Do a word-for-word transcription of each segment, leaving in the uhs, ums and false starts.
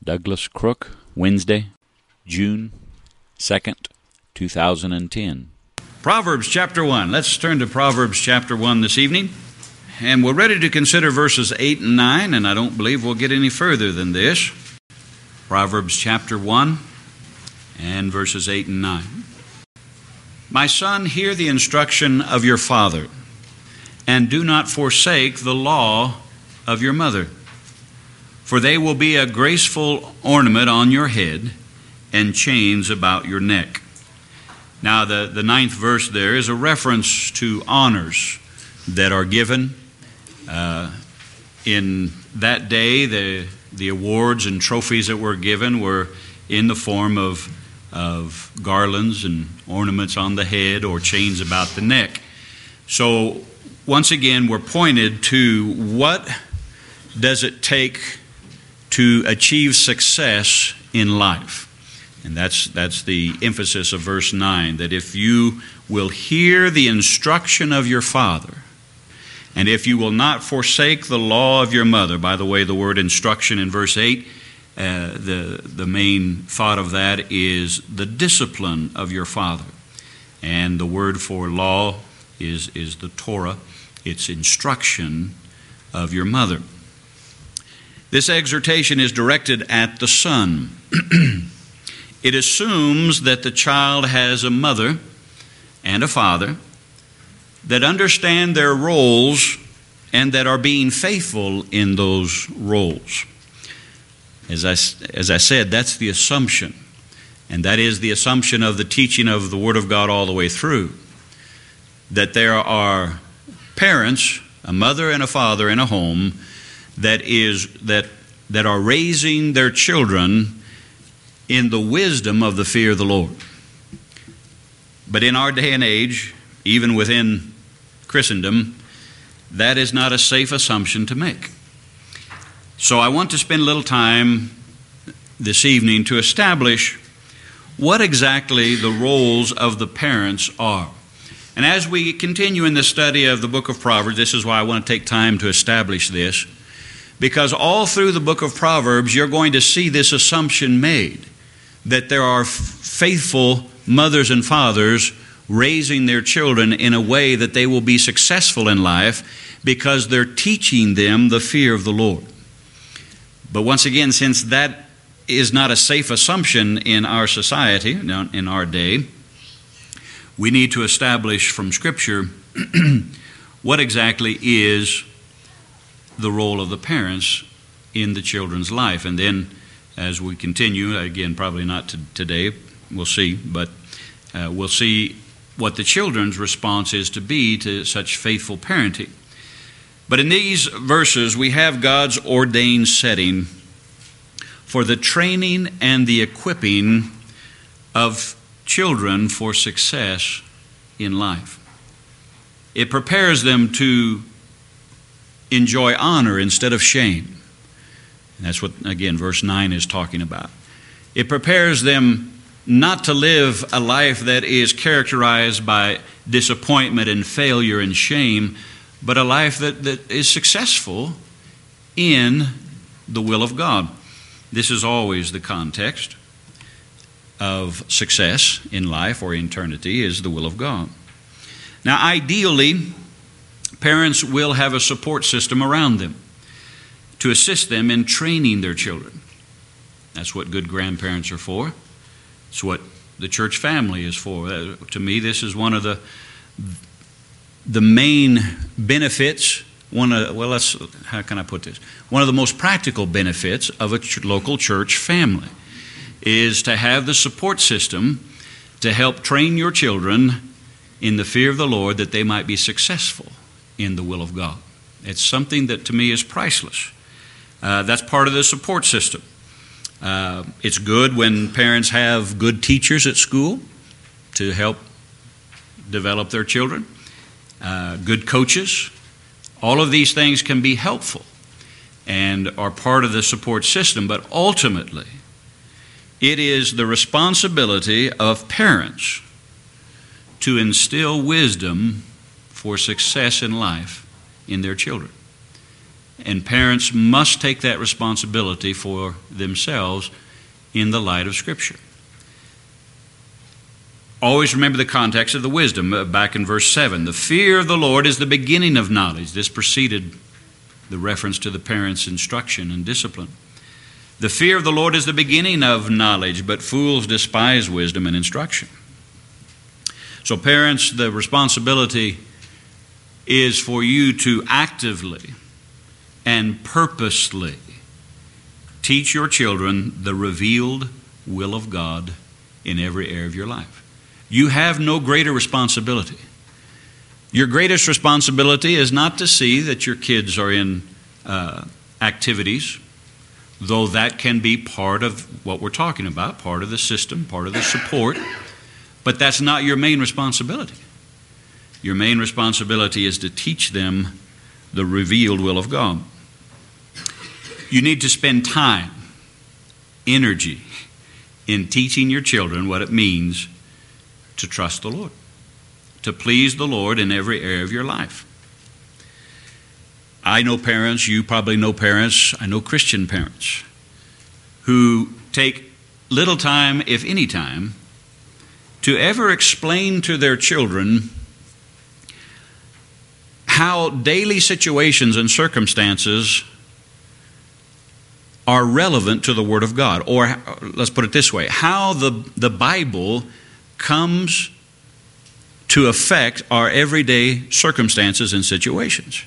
Douglas Crook, Wednesday, June second, two thousand ten. Proverbs chapter one. Let's turn to Proverbs chapter one this evening. And we're ready to consider verses eight and nine, and I don't believe we'll get any further than this. Proverbs chapter one and verses eight and nine. My son, hear the instruction of your father, and do not forsake the law of your mother. For they will be a graceful ornament on your head and chains about your neck. Now, the, the ninth verse there is a reference to honors that are given. Uh, in that day, the, the awards and trophies that were given were in the form of, of garlands and ornaments on the head or chains about the neck. So, once again, we're pointed to what does it take to achieve success in life. And that's that's the emphasis of verse nine, that if you will hear the instruction of your father, and if you will not forsake the law of your mother. By the way, the word instruction in verse eight, uh, the, the main thought of that is the discipline of your father. And the word for law is, is the Torah. It's instruction of your mother. This exhortation is directed at the son. It assumes that the child has a mother and a father that understand their roles and that are being faithful in those roles. As I, as I said, that's the assumption. And that is the assumption of the teaching of the Word of God all the way through. That there are parents, a mother and a father in a home, that is that that are raising their children in the wisdom of the fear of the Lord. But in our day and age, even within Christendom, that is not a safe assumption to make. So I want to spend a little time this evening to establish what exactly the roles of the parents are. And as we continue in the study of the book of Proverbs, this is why I want to take time to establish this, because all through the book of Proverbs, you're going to see this assumption made, that there are faithful mothers and fathers raising their children in a way that they will be successful in life because they're teaching them the fear of the Lord. But once again, since that is not a safe assumption in our society, in our day, we need to establish from Scripture what exactly is the role of the parents in the children's life. And then as we continue, again, probably not to today, we'll see, but uh, we'll see what the children's response is to be to such faithful parenting. But in these verses, we have God's ordained setting for the training and the equipping of children for success in life. It prepares them to enjoy honor instead of shame. And that's what, again, verse nine is talking about. It prepares them not to live a life that is characterized by disappointment and failure and shame, but a life that, that is successful in the will of God. This is always the context of success in life or eternity, is the will of God. Now, ideally, parents will have a support system around them to assist them in training their children. That's what good grandparents are for. It's what the church family is for. Uh, to me, this is one of the the main benefits. One of well, let's how can I put this? One of the most practical benefits of a ch- local church family is to have the support system to help train your children in the fear of the Lord, that they might be successful in the will of God. It's something that to me is priceless. Uh, that's part of the support system. Uh, it's good when parents have good teachers at school to help develop their children, uh, good coaches. All of these things can be helpful and are part of the support system, but ultimately it is the responsibility of parents to instill wisdom for success in life in their children. And parents must take that responsibility for themselves in the light of Scripture. Always remember the context of the wisdom back in verse seven. The fear of the Lord is the beginning of knowledge. This preceded the reference to the parents' instruction and discipline. The fear of the Lord is the beginning of knowledge, but fools despise wisdom and instruction. So parents, the responsibility is for you to actively and purposely teach your children the revealed will of God in every area of your life. You have no greater responsibility. Your greatest responsibility is not to see that your kids are in uh, activities, though that can be part of what we're talking about, part of the system, part of the support, but that's not your main responsibility. Your main responsibility is to teach them the revealed will of God. You need to spend time, energy, in teaching your children what it means to trust the Lord, to please the Lord in every area of your life. I know parents, you probably know parents, I know Christian parents, who take little time, if any time, to ever explain to their children how daily situations and circumstances are relevant to the Word of God. Or let's put it this way, how the, the Bible comes to affect our everyday circumstances and situations.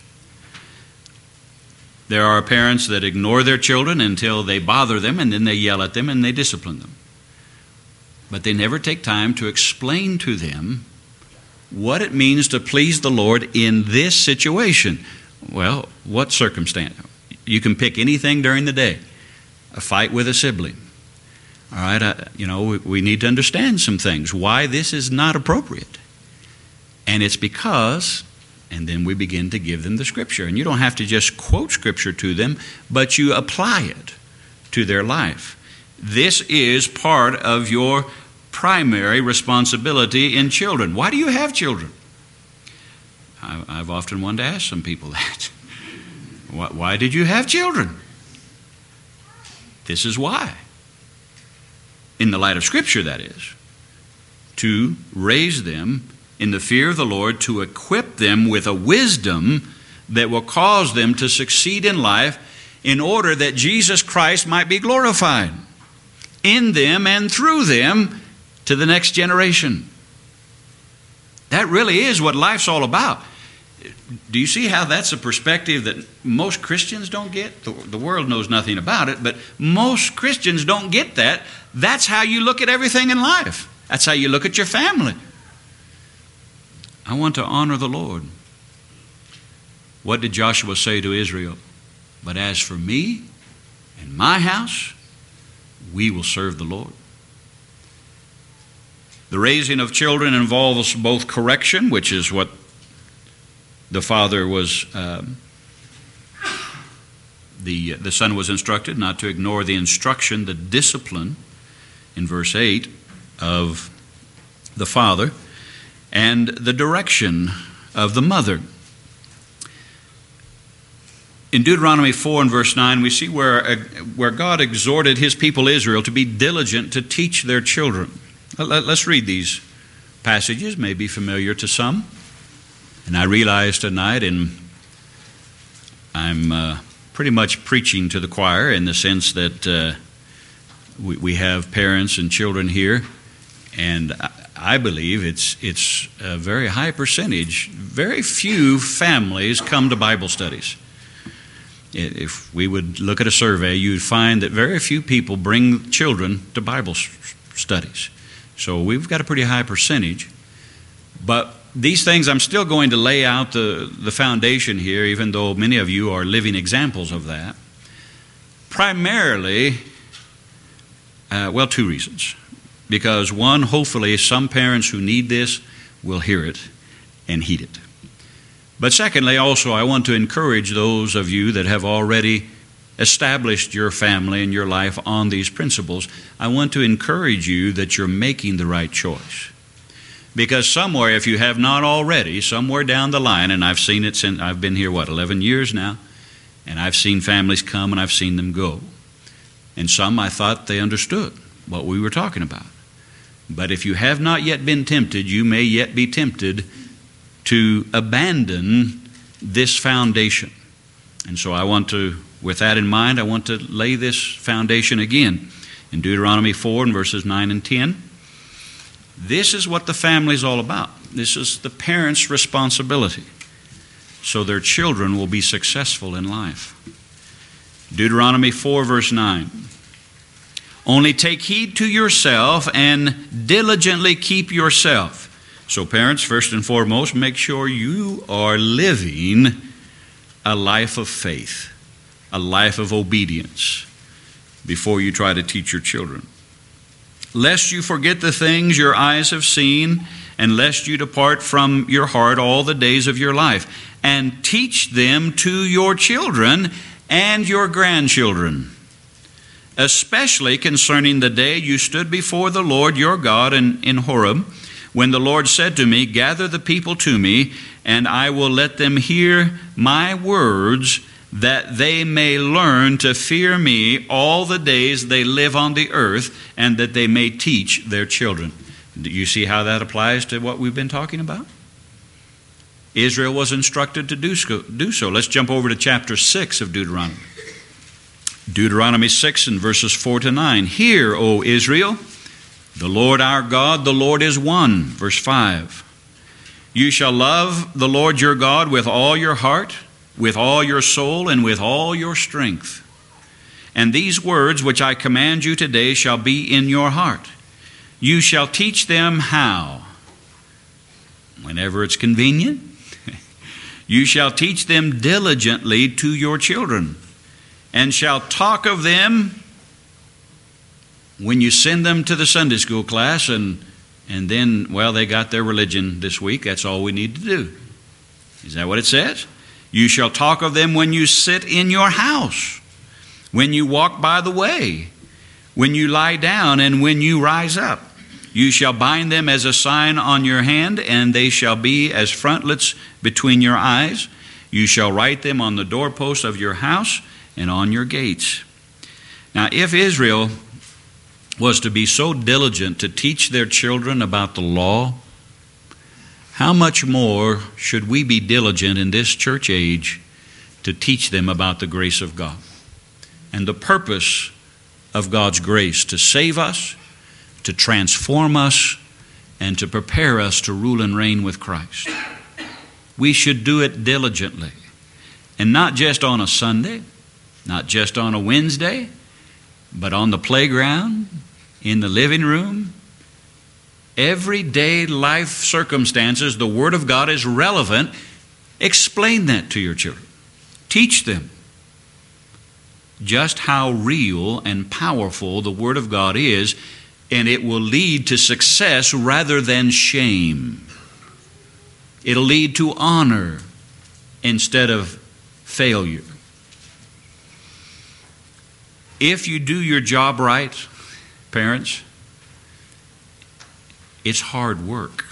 There are parents that ignore their children until they bother them, and then they yell at them and they discipline them. But they never take time to explain to them what it means to please the Lord in this situation. Well, what circumstance? You can pick anything during the day. A fight with a sibling. All right, uh, you know, we, we need to understand some things, why this is not appropriate. And it's because, and then we begin to give them the Scripture. And you don't have to just quote Scripture to them, but you apply it to their life. This is part of your primary responsibility in children. Why do you have children? I, I've often wanted to ask some people that. Why, why did you have children? This is why. In the light of Scripture, that is. To raise them in the fear of the Lord, to equip them with a wisdom that will cause them to succeed in life in order that Jesus Christ might be glorified in them and through them to the next generation. That really is what life's all about. Do you see how that's a perspective that most Christians don't get? The, the world knows nothing about it, but most Christians don't get that. That's how you look at everything in life. That's how you look at your family. I want to honor the Lord. What did Joshua say to Israel? But as for me and my house, we will serve the Lord. The raising of children involves both correction, which is what the father was, um, the, the son was instructed not to ignore the instruction, the discipline, in verse eight, of the father, and the direction of the mother. In Deuteronomy four and verse nine, we see where, where God exhorted His people Israel to be diligent to teach their children. Let's read these passages, may be familiar to some. And I realize tonight, and I'm uh, pretty much preaching to the choir in the sense that uh, we, we have parents and children here, and I, I believe it's it's a very high percentage. Very few families come to Bible studies. If we would look at a survey, you'd find that very few people bring children to Bible studies. So we've got a pretty high percentage. But these things, I'm still going to lay out the, the foundation here, even though many of you are living examples of that. Primarily, uh, well, two reasons. Because one, hopefully some parents who need this will hear it and heed it. But secondly, also, I want to encourage those of you that have already established your family and your life on these principles. I want to encourage you that you're making the right choice. Because somewhere, if you have not already, somewhere down the line, and I've seen it since I've been here, what, eleven years now, And I've seen families come and I've seen them go. And some I thought they understood what we were talking about. But if you have not yet been tempted, you may yet be tempted to abandon this foundation. And so I want to, with that in mind, I want to lay this foundation again in Deuteronomy four and verses nine and ten. This is what the family is all about. This is the parents' responsibility, so their children will be successful in life. Deuteronomy four, verse nine. Only take heed to yourself and diligently keep yourself. So parents, first and foremost, make sure you are living a life of faith, a life of obedience before you try to teach your children. Lest you forget the things your eyes have seen, and lest you depart from your heart all the days of your life, and teach them to your children and your grandchildren, especially concerning the day you stood before the Lord your God in, in Horeb, when the Lord said to me, gather the people to me, and I will let them hear my words, that they may learn to fear me all the days they live on the earth, and that they may teach their children. Do you see how that applies to what we've been talking about? Israel was instructed to do so. Do so. Let's jump over to chapter six of Deuteronomy. Deuteronomy six and verses four to nine. Hear, O Israel, the Lord our God, the Lord is one. Verse five. You shall love the Lord your God with all your heart, with all your soul, and with all your strength. And these words which I command you today shall be in your heart. You shall teach them how? Whenever it's convenient. You shall teach them diligently to your children, and shall talk of them when you send them to the Sunday school class, and, and then, well, they got their religion this week. That's all we need to do. Is that what it says? You shall talk of them when you sit in your house, when you walk by the way, when you lie down, and when you rise up. You shall bind them as a sign on your hand, and they shall be as frontlets between your eyes. You shall write them on the doorposts of your house and on your gates. Now, if Israel was to be so diligent to teach their children about the law, how much more should we be diligent in this church age to teach them about the grace of God and the purpose of God's grace to save us, to transform us, and to prepare us to rule and reign with Christ. We should do it diligently, and not just on a Sunday, not just on a Wednesday, but on the playground, in the living room. Everyday life circumstances, the Word of God is relevant. Explain that to your children. Teach them just how real and powerful the Word of God is, and it will lead to success rather than shame. It'll lead to honor instead of failure. If you do your job right, parents, it's hard work.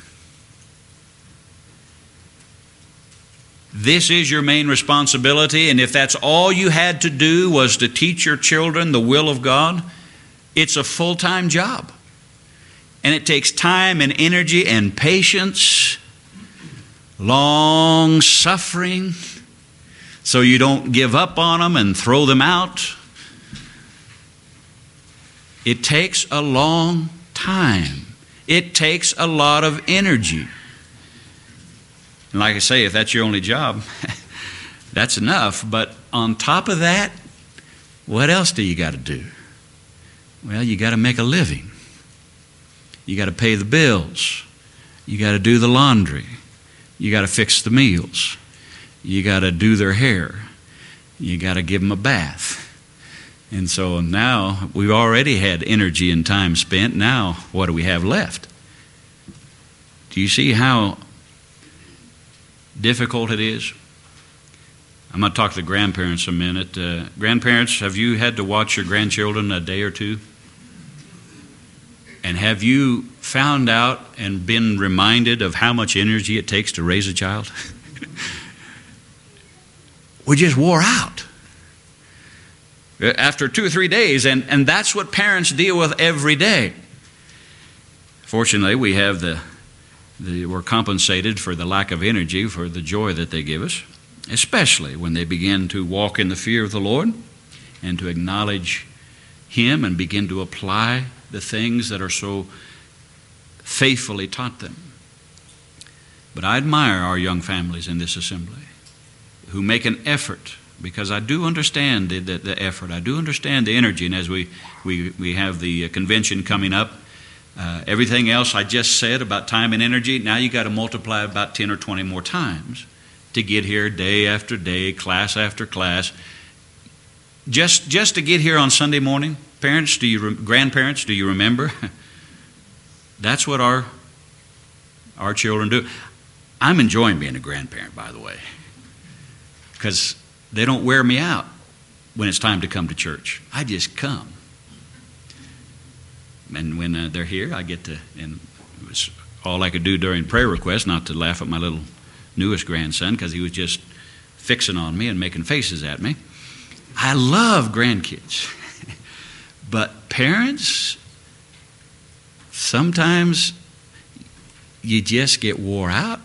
This is your main responsibility, and if that's all you had to do was to teach your children the will of God, it's a full-time job. And it takes time and energy and patience, long suffering, so you don't give up on them and throw them out. It takes a long time. It takes a lot of energy. And like I say, if that's your only job, that's enough. But on top of that, what else do you got to do? Well, you got to make a living. You got to pay the bills. You got to do the laundry. You got to fix the meals. You got to do their hair. You got to give them a bath. And so now we've already had energy and time spent. Now what do we have left? Do you see how difficult it is? I'm going to talk to the grandparents a minute. Uh, grandparents, have you had to watch your grandchildren a day or two? And have you found out and been reminded of how much energy it takes to raise a child? We just wore out. after two or three days, and, and that's what parents deal with every day. Fortunately, we have the, the, we're compensated for the lack of energy for the joy that they give us, especially when they begin to walk in the fear of the Lord and to acknowledge Him and begin to apply the things that are so faithfully taught them. But I admire our young families in this assembly who make an effort, because I do understand the, the, the effort. I do understand the energy. And as we, we, we have the convention coming up, uh, everything else I just said about time and energy, now you got to multiply about ten or twenty more times to get here day after day, class after class. Just, just to get here on Sunday morning, parents, do you, grandparents, do you remember? That's what our, our children do. I'm enjoying being a grandparent, by the way, because they don't wear me out when it's time to come to church. I just come. And when uh, they're here, I get to, and it was all I could do during prayer requests, not to laugh at my little newest grandson, because he was just fixing on me and making faces at me. I love grandkids. But parents, sometimes you just get wore out.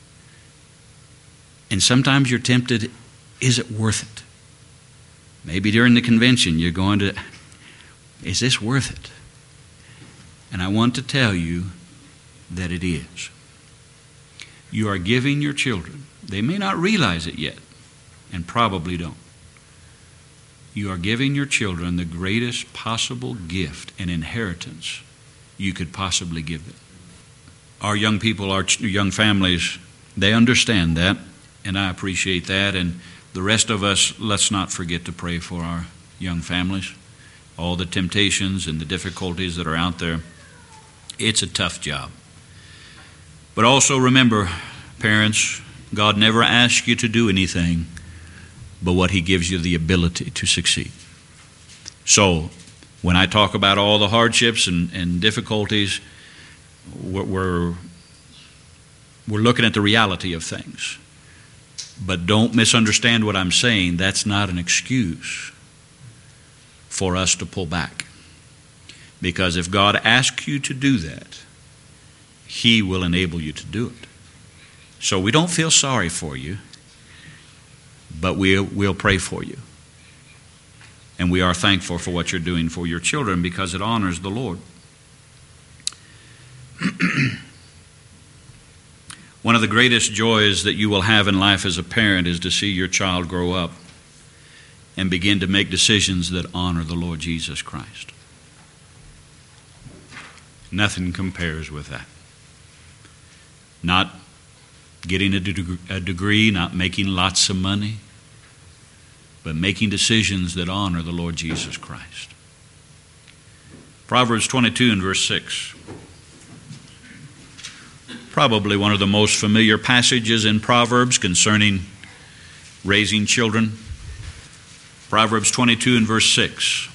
And sometimes you're tempted, is it worth it? Maybe during the convention you're going to, is this worth it? And I want to tell you that it is. You are giving your children, they may not realize it yet, and probably don't. You are giving your children the greatest possible gift and inheritance you could possibly give them. Our young people, our young families, they understand that, and I appreciate that. And the rest of us, let's not forget to pray for our young families. All the temptations and the difficulties that are out there, it's a tough job. But also remember, parents, God never asks you to do anything but what He gives you the ability to succeed. So, when I talk about all the hardships and, and difficulties, we're, we're looking at the reality of things. But don't misunderstand what I'm saying. That's not an excuse for us to pull back. Because if God asks you to do that, He will enable you to do it. So we don't feel sorry for you, but we'll, we'll pray for you. And we are thankful for what you're doing for your children because it honors the Lord. One of the greatest joys that you will have in life as a parent is to see your child grow up and begin to make decisions that honor the Lord Jesus Christ. Nothing compares with that. Not getting a, de- a degree, not making lots of money, but making decisions that honor the Lord Jesus Christ. Proverbs twenty-two and verse six. Probably one of the most familiar passages in Proverbs concerning raising children. Proverbs twenty-two and verse six.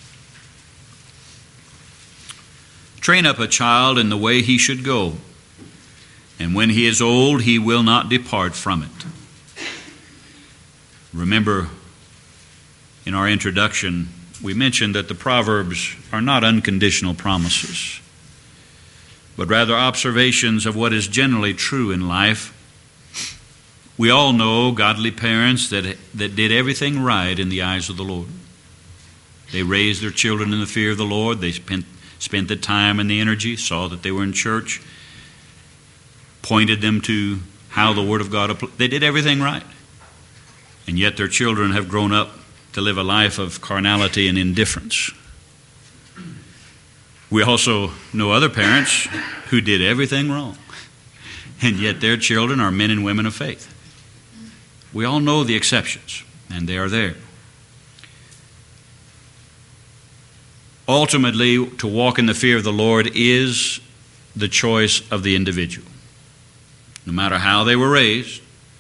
Train up a child in the way he should go, and when he is old, he will not depart from it. Remember, in our introduction, we mentioned that the Proverbs are not unconditional promises, but rather observations of what is generally true in life. We all know godly parents that, that did everything right in the eyes of the Lord. They raised their children in the fear of the Lord. They spent, spent the time and the energy, saw that they were in church, pointed them to how the Word of God applied. They did everything right. And yet their children have grown up to live a life of carnality and indifference. We also know other parents who did everything wrong, and yet their children are men and women of faith. We all know the exceptions, and they are there. Ultimately, to walk in the fear of the Lord is the choice of the individual. No matter how they were raised,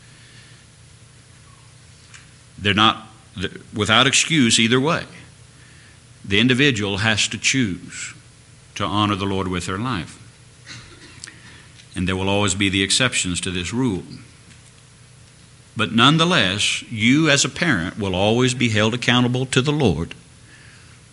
they're not without excuse either way. The individual has to choose to honor the Lord with their life. And there will always be the exceptions to this rule. But nonetheless, you as a parent will always be held accountable to the Lord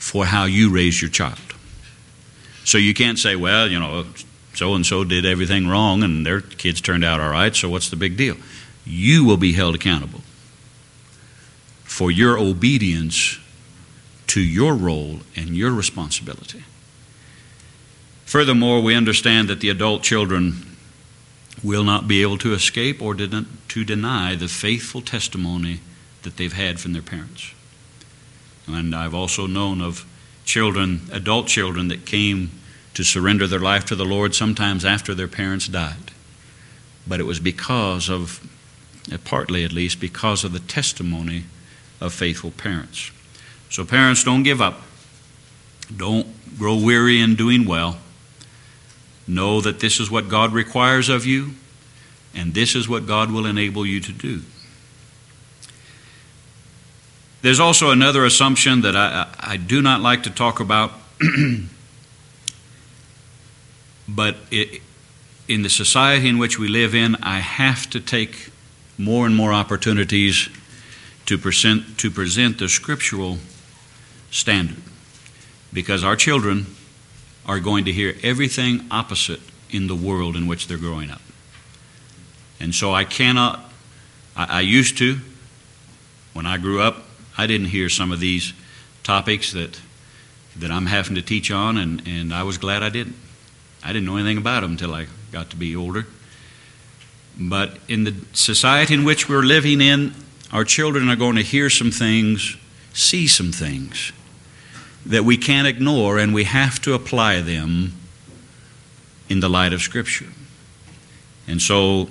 for how you raise your child. So you can't say, well, you know, so-and-so did everything wrong and their kids turned out all right, so what's the big deal? You will be held accountable for your obedience to your role and your responsibility. Furthermore, we understand that the adult children will not be able to escape or to deny the faithful testimony that they've had from their parents. And I've also known of children, adult children, that came to surrender their life to the Lord sometimes after their parents died. But it was because of, partly at least, because of the testimony of faithful parents. So parents, don't give up. Don't grow weary in doing well. Know that this is what God requires of you, and this is what God will enable you to do. There's also another assumption that I, I do not like to talk about, but it, in the society in which we live in, I have to take more and more opportunities to present, to present the scriptural standard, because our children are going to hear everything opposite in the world in which they're growing up. And so I cannot, I, I used to, when I grew up, I didn't hear some of these topics that that I'm having to teach on, and, and I was glad I didn't. I didn't know anything about them until I got to be older. But in the society in which we're living in, our children are going to hear some things, see some things that we can't ignore, and we have to apply them in the light of Scripture. And so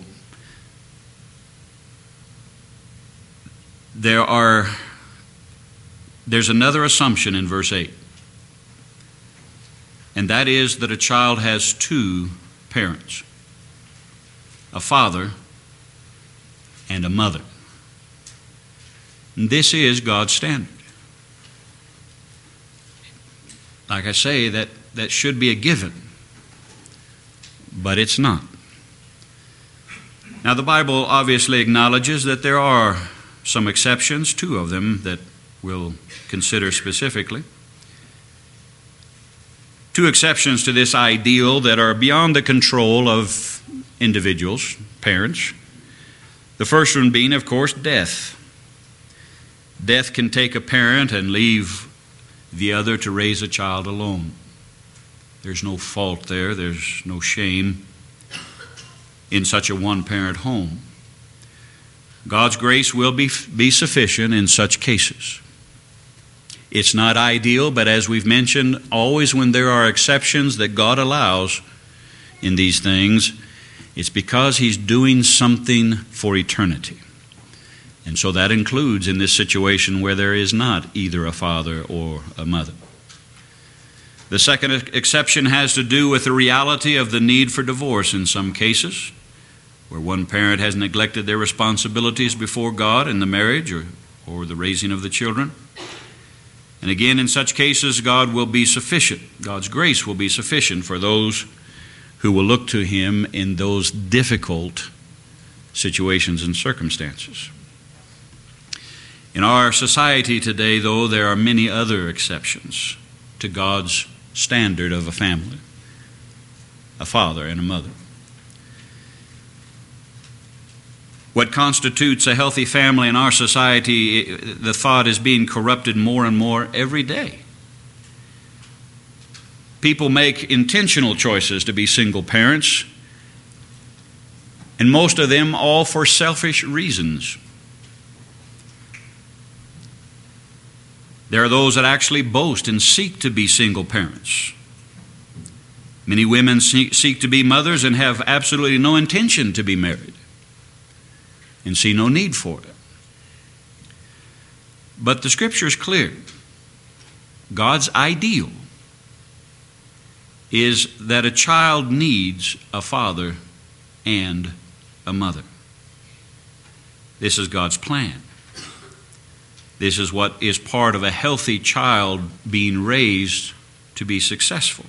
there are there's another assumption in verse eight, and that is that a child has two parents, a father and a mother. And this is God's standard. Like I say, that, that should be a given, but it's not. Now, the Bible obviously acknowledges that there are some exceptions, two of them that we'll consider specifically. Two exceptions to this ideal that are beyond the control of individuals, parents. The first one being, of course, death. Death can take a parent and leave the other to raise a child alone. There's no fault there. There's no shame in such a one-parent home. God's grace will be, be sufficient in such cases. It's not ideal, but as we've mentioned, always when there are exceptions that God allows in these things, it's because He's doing something for eternity. And so that includes in this situation where there is not either a father or a mother. The second exception has to do with the reality of the need for divorce in some cases, where one parent has neglected their responsibilities before God in the marriage or, or the raising of the children. And again, in such cases, God will be sufficient. God's grace will be sufficient for those who will look to Him in those difficult situations and circumstances. In our society today, though, there are many other exceptions to God's standard of a family, a father and a mother. What constitutes a healthy family in our society, the thought is being corrupted more and more every day. People make intentional choices to be single parents, and most of them all for selfish reasons. There are those that actually boast and seek to be single parents. Many women seek to be mothers and have absolutely no intention to be married and see no need for it. But the Scripture is clear. God's ideal is that a child needs a father and a mother. This is God's plan. This is what is part of a healthy child being raised to be successful.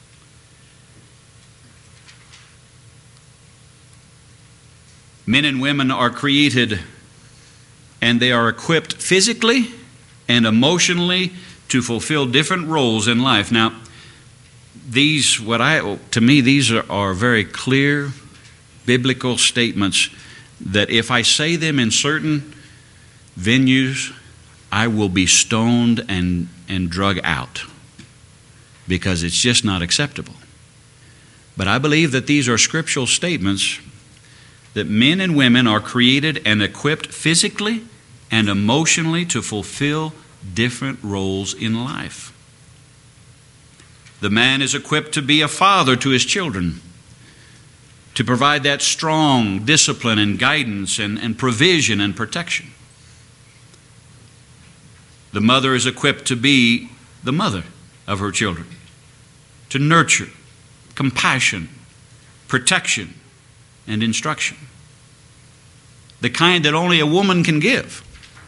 Men and women are created and they are equipped physically and emotionally to fulfill different roles in life. Now, these, what I, to me, these are, are very clear biblical statements that if I say them in certain venues, I will be stoned and, and drug out because it's just not acceptable. But I believe that these are scriptural statements that men and women are created and equipped physically and emotionally to fulfill different roles in life. The man is equipped to be a father to his children, to provide that strong discipline and guidance and, and provision and protection. The mother is equipped to be the mother of her children, to nurture, compassion, protection, and instruction. The kind that only a woman can give.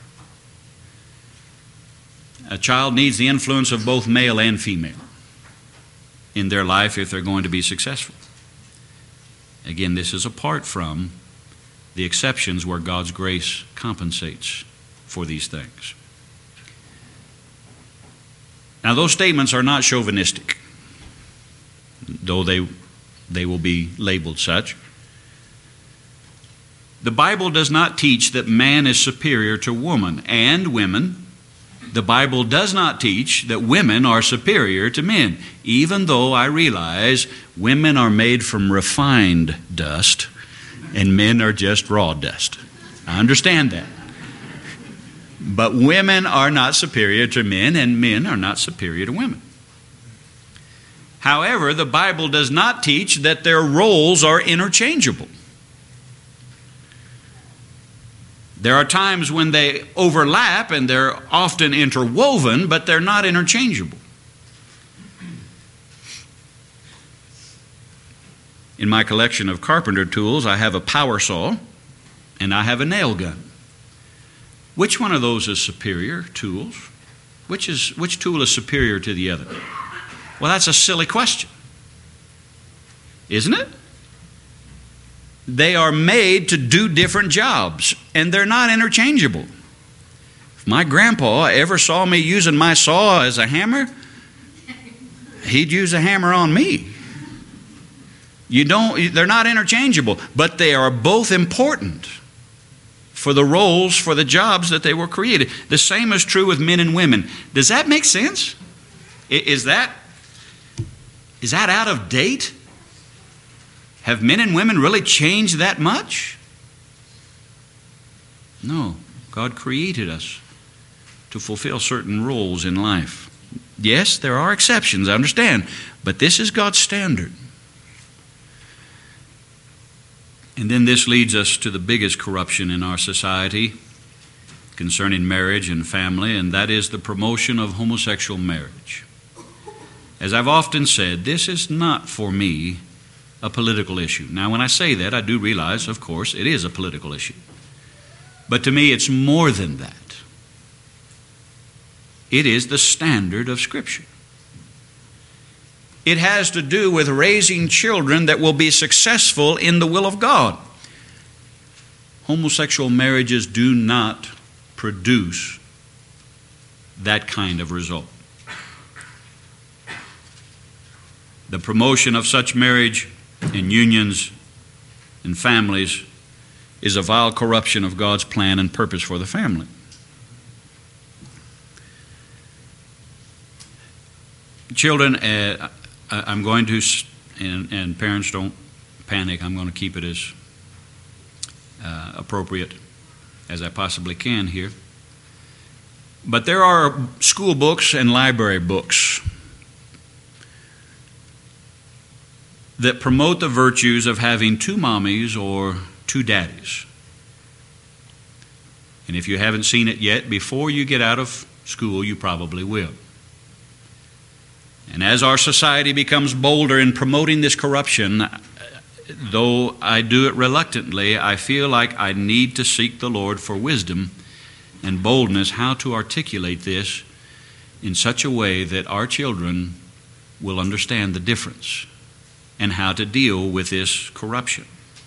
A child needs the influence of both male and female in their life if they're going to be successful. Again, this is apart from the exceptions where God's grace compensates for these things. Now, those statements are not chauvinistic, though they, they will be labeled such. The Bible does not teach that man is superior to woman, and women. The Bible does not teach that women are superior to men, even though I realize women are made from refined dust and men are just raw dust. I understand that. But women are not superior to men, and men are not superior to women. However, the Bible does not teach that their roles are interchangeable. There are times when they overlap and they're often interwoven, but they're not interchangeable. In my collection of carpenter tools, I have a power saw and I have a nail gun. Which one of those is superior tools? Which is which tool is superior to the other? Well, that's a silly question, isn't it? They are made to do different jobs, and they're not interchangeable. If my grandpa ever saw me using my saw as a hammer, he'd use a hammer on me. You don't, they're not interchangeable, but they are both important for the roles, for the jobs that they were created. The same is true with men and women. Does that make sense? Is that, is that out of date? Have men and women really changed that much? No. God created us to fulfill certain roles in life. Yes, there are exceptions, I understand, but this is God's standard. And then this leads us to the biggest corruption in our society concerning marriage and family, and that is the promotion of homosexual marriage. As I've often said, this is not for me a political issue. Now, when I say that, I do realize, of course, it is a political issue. But to me, it's more than that. It is the standard of Scripture. It has to do with raising children that will be successful in the will of God. Homosexual marriages do not produce that kind of result. The promotion of such marriage and unions and families is a vile corruption of God's plan and purpose for the family. Children, uh, I'm going to, and, and parents don't panic, I'm going to keep it as uh, appropriate as I possibly can here. But there are school books and library books that promote the virtues of having two mommies or two daddies. And if you haven't seen it yet, before you get out of school, you probably will. And as our society becomes bolder in promoting this corruption, though I do it reluctantly, I feel like I need to seek the Lord for wisdom and boldness how to articulate this in such a way that our children will understand the difference and how to deal with this corruption.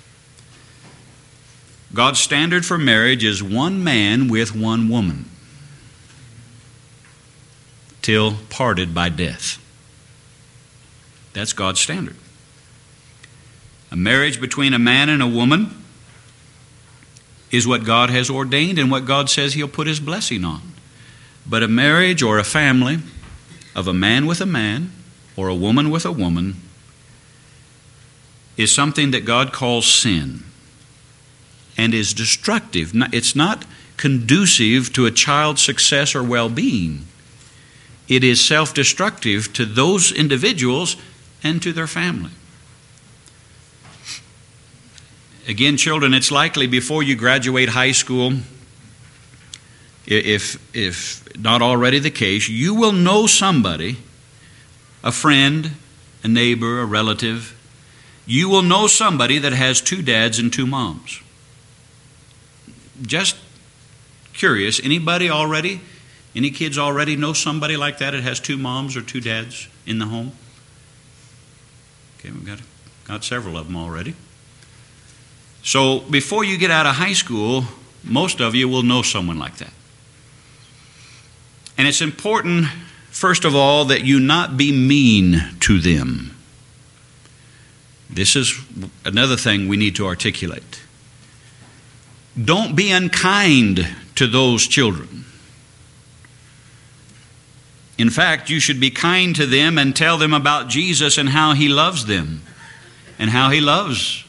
God's standard for marriage is one man with one woman. till parted by death. That's God's standard. A marriage between a man and a woman is what God has ordained and what God says He'll put His blessing on. But a marriage or a family of a man with a man or a woman with a woman is something that God calls sin and is destructive. It's not conducive to a child's success or well-being. It is self-destructive to those individuals and to their family. Again, children, it's likely before you graduate high school, if, if not already the case, you will know somebody, a friend, a neighbor, a relative. You will know somebody that has two dads and two moms. Just curious, anybody already, any kids already know somebody like that that has two moms or two dads in the home? Okay, we've got, got several of them already. So before you get out of high school, most of you will know someone like that. And it's important, first of all, that you not be mean to them. This is another thing we need to articulate. Don't be unkind to those children. In fact, you should be kind to them and tell them about Jesus and how He loves them and how He loves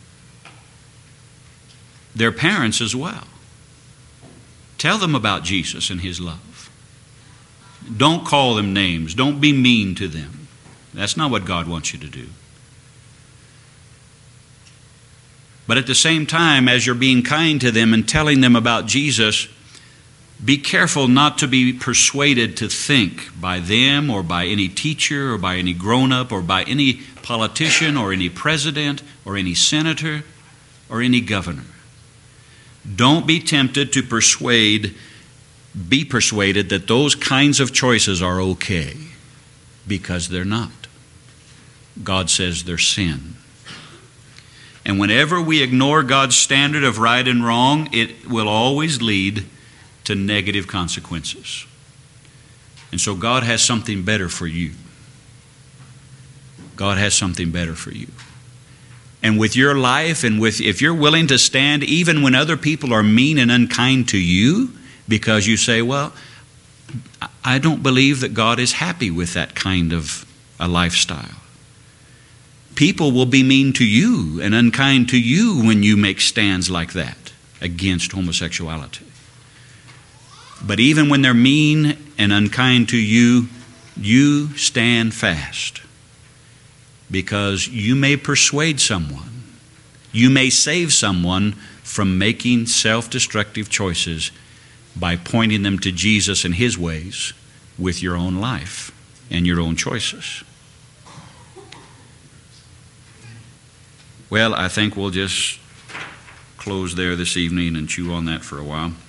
their parents as well. Tell them about Jesus and His love. Don't call them names. Don't be mean to them. That's not what God wants you to do. But at the same time, as you're being kind to them and telling them about Jesus, be careful not to be persuaded to think by them or by any teacher or by any grown-up or by any politician or any president or any senator or any governor. Don't be tempted to persuade, be persuaded that those kinds of choices are okay, because they're not. God says they're sin. And whenever we ignore God's standard of right and wrong, it will always lead to negative consequences. And so God has something better for you. God has something better for you. And with your life, and with if you're willing to stand even when other people are mean and unkind to you, because you say, well, I don't believe that God is happy with that kind of a lifestyle. People will be mean to you and unkind to you when you make stands like that against homosexuality. But even when they're mean and unkind to you, you stand fast. Because you may persuade someone, you may save someone from making self-destructive choices by pointing them to Jesus and His ways with your own life and your own choices. Well, I think we'll just close there this evening and chew on that for a while.